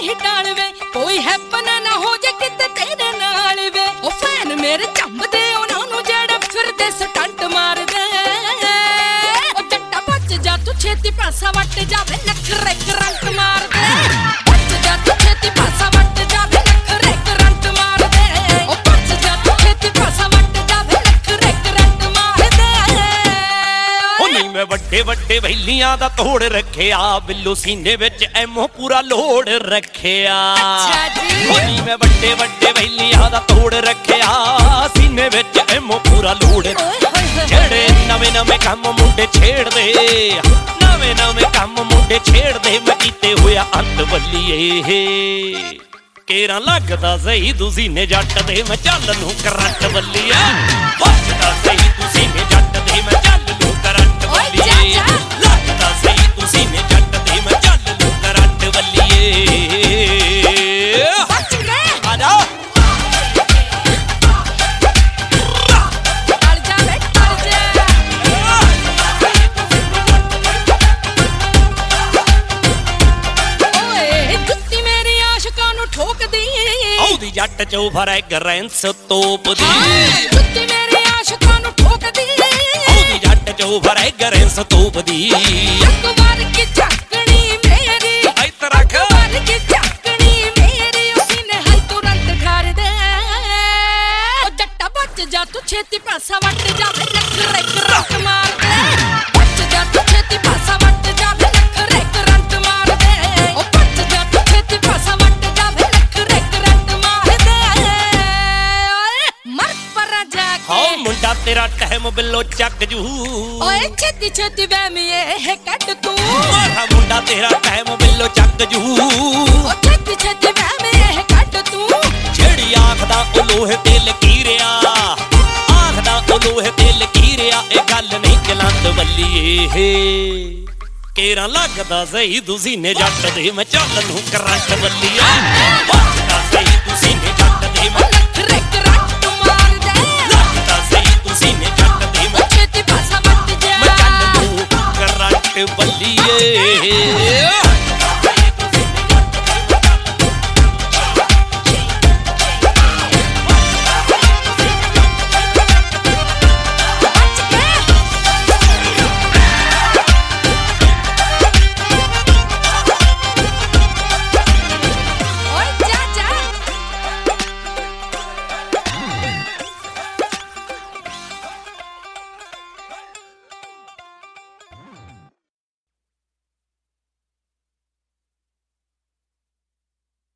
ਨਹੀਂ ਟਾਲਵੇ ਕੋਈ ਹੈਪਨ ਨਾ ਹੋ ਜੇ ਕਿਤੇ ਤੇਰੇ ਨਾਲ ਵੇ ਉਹ ਫੈਨ ਮੇਰੇ ਝੰਬਦੇ ਉਹਨਾਂ ਨੂੰ ਜਿਹੜੇ ਫਿਰਦੇ ਸਟੰਟ ਮਾਰਦੇ ਉਹ ਜੱਟਾ ਬਚ ਜਾ ਤੂੰ ਛੇਤੀ ਪਾਸਾ ਵੱਟ ਜਾਵੇ ਨਖਰੇ ਕਰੰਟ ਮਾਰਦੇ ਬਚ ਜਾ ਤੂੰ ਛੇਤੀ ਪਾਸਾ ਵੱਟ ਜਾਵੇ ਨਖਰੇ ਕਰੰਟ ਮਾਰਦੇ ਉਹ ਬਚ ਜਾ ਤੂੰ ਛੇਤੀ ਪਾਸਾ ਵੱਟ ਜਾਵੇ ਨਖਰੇ ਕਰੰਟ ਮਾਰਦੇ ਉਹ ਨਹੀਂ ਮੈਂ ਵੱਡੇ ਵੱਡੇ ਵੈਲੀਆਂ ਦਾ ਤੋੜ ਰੱਖਿਆ ਬਿੱਲੂ ਸੀਨੇ ਵਿੱਚ ਐਮੋ ਪੂਰਾ ਲੋੜ ਰੱਖਿਆ ਅੱਛਾ ਜੀ ਉਹ ਨਹੀਂ ਮੈਂ ਵੱਡੇ ਵੱਡੇ ਵੈਲੀਆਂ ਦਾ ਤੋੜ ਰੱਖਿਆ ਸੀਨੇ ਵਿੱਚ ਐਮੋ ਪੂਰਾ ਲੋੜ ਜਿਹੜੇ ਨਵੇਂ ਨਵੇਂ ਕੰਮ ਮੁੰਡੇ ਛੇੜਦੇ ਨਵੇਂ ਨਵੇਂ ਕੰਮ ਮੁੰਡੇ ਛੇੜਦੇ ਮੈਂ ਕੀਤੇ ਹੋਇਆ ਅੰਤ ਬੱਲੀਏ ਕੇਰਾਂ ਲੱਗਦਾ ਸਹੀ ਤੁਸੀਂ ਨੇ ਜੱਟ ਦੇ ਮੈਂ ਚੱਲ ਨੂੰ ਕਰੰਟ ਬੱਲੀਆ ਵੱਜਦਾ ਸਹੀ ਤੁਸੀਂ ਨੇ ਜੱਟ ਦੇ ਮੈਂ ਚੱਲ ਨੂੰ ਕਰੰਟ ਬੱਲੀਏ ਲੱਗਦਾ ਸਹੀ ਤੁਸੀਂ ਨੇ ਜੱਟ ਦੇ ਮੈਂ ਚੱਲ ਨੂੰ ਕਰੰਟ ਬੱਲੀਏ ਬਚ ਗਏ ਆ ਜਾ ਟਲ ਜਾ ਵੇ ਟਲ ਜਾ ਓਏ ਜੁੱਤੀ ਮੇਰੀ ਆਸ਼ਿਕਾਂ ਨੂੰ ਠੋਕਦੀ ਆਉਦੀ ਜੱਟ ਚੋਂ ਫਰੈਗਰੈਂਸ ਤੋਪਦੀ ਜੁੱਤੀ ਮੇਰੀ ਆਸ਼ਿਕਾਂ ਨੂੰ ਠੋਕਦੀ ਆਉਦੀ ਜੱਟ ਚੋਂ ਫਰੈਗਰੈਂਸ ਤੋਪਦੀ ਇੱਕ ਵਾਰ ਕੀ ਝਾਕਣੀ ਮੇਰੀ ਇੱਧਰ ਰੱਖ ਇੱਕ ਵਾਰ ਕੀ ਝਾਕਣੀ ਮੇਰੀ ਉਸੀ ਨੇ ਹਲ ਤੁਰੰਤ ਘਰ ਦੇ ਉਹ ਜੱਟਾ ਬਚ ਜਾ ਤੂੰ ਛੇਤੀ ਪਾਸਾ ਵੱਟ ਜਾਵੇ ਨਖਰੇ ਕਰੰਟ ਮਾਰਦੇ ਬਚ ਜਾ ਤੂੰ ਛੇਤੀ ਪਾਸਾ ਵੱਟ ਜਾਵੇ ਨਖਰੇ ਕਰੰਟ ਮਾਰਦੇ ਉਹ ਬਚ ਜਾ ਤੂੰ ਛੇਤੀ ਪਾਸਾ ਵੱਟ ਜਾਵੇ ਨਖਰੇ ਕਰੰਟ ਮਾਰਦੇ ਓਏ ਮਰ ਪਰਾ ਜਾ ਹਾਂ ਕੇ ਮੁੰਡਾ ਤੇਰਾ ਟਾਈਮ ਬਿੱਲੋ ਚੱਕ ਜੂ ਓਏ ਛੇਤੀ ਛੇਤੀ ਵਹਿਮੀ ਇਹ ਕੱਢ ਤੂੰ ਮਾਰਾ ਮੁੰਡਾ ਤੇਰਾ ਟਾਈਮ ਬਿੱਲੋ ਚੱਕ ਜੂ ਓ ਛੇਤੀ ਛੇਤੀ ਵਹਿਮੀ ਇਹ ਕੱਢ ਤੂੰ ਜਿਹੜੀ ਆਖਦਾ ਉਹ ਲੋਹੇ ਤੇ ਲਕੀਰਿਆ ਆਖਦਾ ਉਹ ਲੋਹੇ ਤੇ ਲਕੀਰਿਆ ਇਹ ਗੱਲ ਨਹੀਂ ਚਲੰਦ ਬੱਲੀਏ ਕੇਰਾਂ ਲੱਗਦਾ ਸਹੀ ਤੁਸੀਂ ਨੇ ਜੱਟ ਦੇ ਮੈਂ ਚੱਲ ਨੂੰ ਕਰੰਟ ਬੱਲੀਆ ਵੱਜਦਾ ਸਹੀ ਤੁਸੀਂ ਨੇ ਜੱਟ ਦੇ ਮੈਂ ਨਖਰੇ ਕਰੰਟ ਮਾਰਦੇ ਲੱਗਦਾ ਸਹੀ ਤੁਸੀਂ ਨੇ ਜੱਟ ਦੇ ਮੈਂ ਛੇਤੀ ਪਾਸਾ ਵੱਟ ਜਾ ਚੱਲ ਨੂੰ ਕਰੰਟ ਬੱਲੀਏ